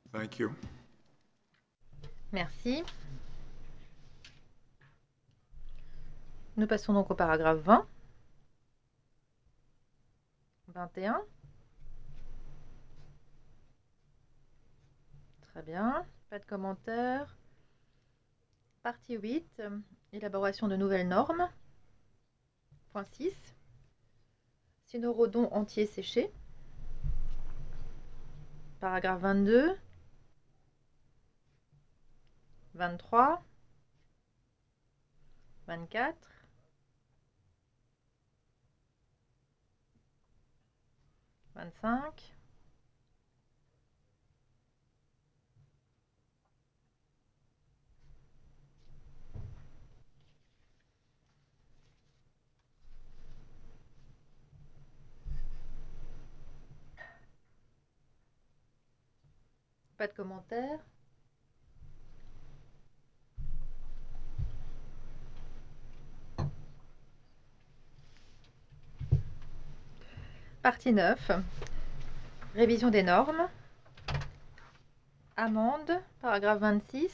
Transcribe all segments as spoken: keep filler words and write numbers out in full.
Thank you. Merci. Nous passons donc au paragraphe vingt. vingt et un. Très bien. Pas de commentaires. Partie huit. euh, Élaboration de nouvelles normes. Point six. Cynorhodon entier séché. Paragraphe vingt-deux. vingt-trois. vingt-quatre. vingt-cinq. Pas de commentaires. Partie neuf. Révision des normes. Amende. Paragraphe vingt-six.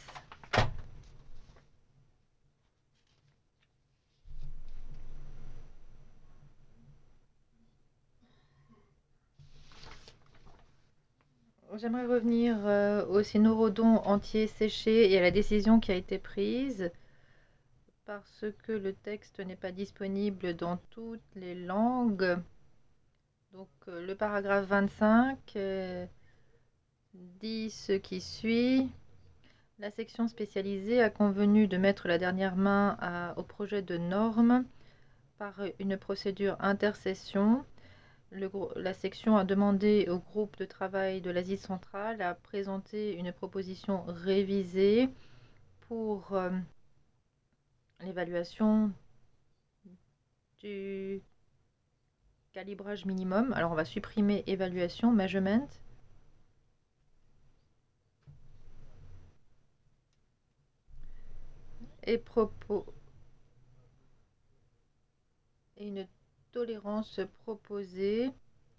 J'aimerais revenir euh, au cynorhodon entier séché et à la décision qui a été prise parce que le texte n'est pas disponible dans toutes les langues. Donc euh, le paragraphe vingt-cinq euh, dit ce qui suit. La section spécialisée a convenu de mettre la dernière main à- au projet de norme par une procédure intercession. Le, la section a demandé au groupe de travail de l'Asie centrale à présenter une proposition révisée pour euh, l'évaluation du calibrage minimum. Alors on va supprimer évaluation, measurement. Et, propos, et une tolérance proposée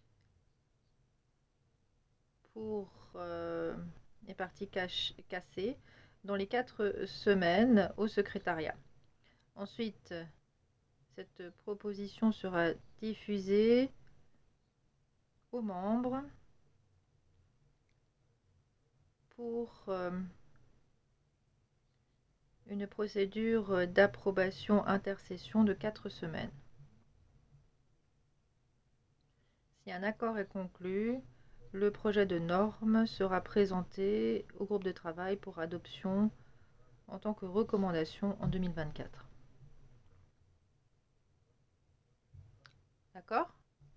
pour euh, les parties cassées dans les quatre semaines au secrétariat. Ensuite, cette proposition sera diffusée aux membres pour euh, une procédure d'approbation intercession de quatre semaines. Si un accord est conclu, le projet de norme sera présenté au groupe de travail pour adoption en tant que recommandation en deux mille vingt-quatre. D'accord ?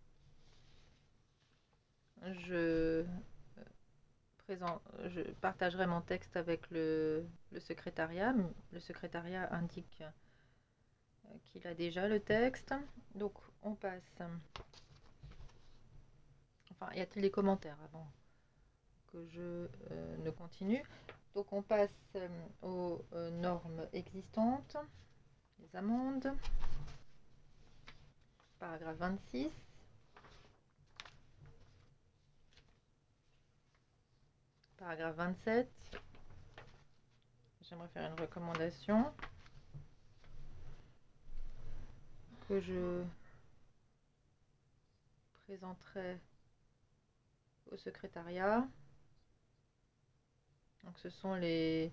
Je, présent, je partagerai mon texte avec le, le secrétariat. Le secrétariat indique qu'il a déjà le texte. Donc on passe. Enfin, y a-t-il des commentaires avant que je euh, ne continue? Donc on passe euh, aux euh, normes existantes, les amendes. Paragraphe vingt-six. Paragraphe vingt-sept. J'aimerais faire une recommandation que je présenterai au secrétariat. Donc ce sont les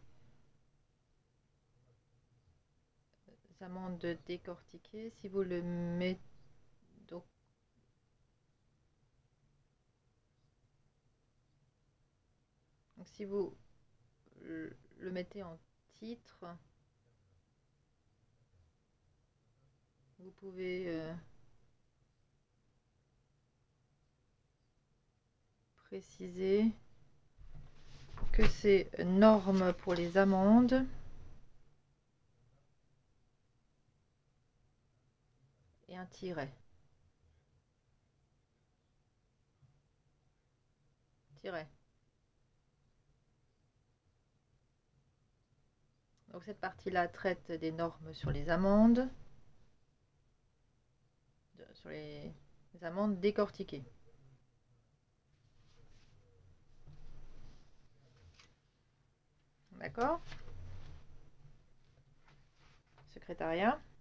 amendes décortiquées. Si vous le mettez donc, donc si vous le mettez en titre, vous pouvez euh, préciser que c'est norme pour les amendes et un tiret. Tiret. Donc cette partie-là traite des normes sur les amendes, sur les, les amendes décortiquées. D'accord. Secrétariat.